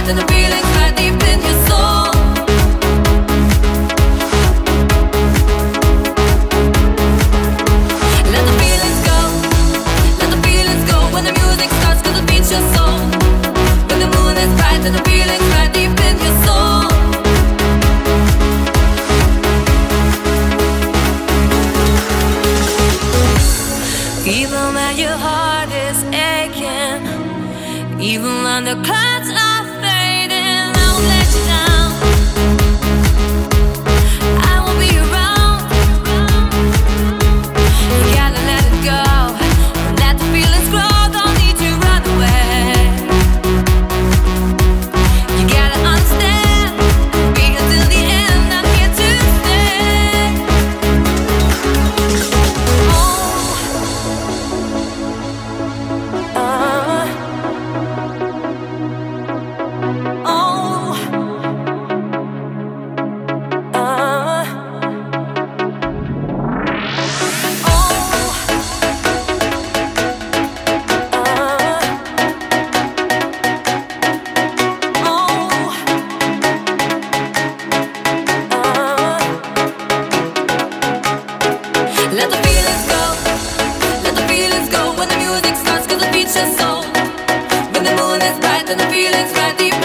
bright and the feeling's right deep in your soul. Let the feelings go, let the feelings go when the music starts, 'cause it beats your soul. When the moon is bright and the feeling's right deep in your soul. Even when your heart is aching, even when the clouds are fading, I won't let you down. I will be around. You gotta let it go, let the feelings grow. Don't need to run away. You gotta understand, be here till the end. I'm here to stay. Let the feelings go, let the feelings go when the music starts, 'cause it beats your soul. When the moon is bright and the feeling's right deep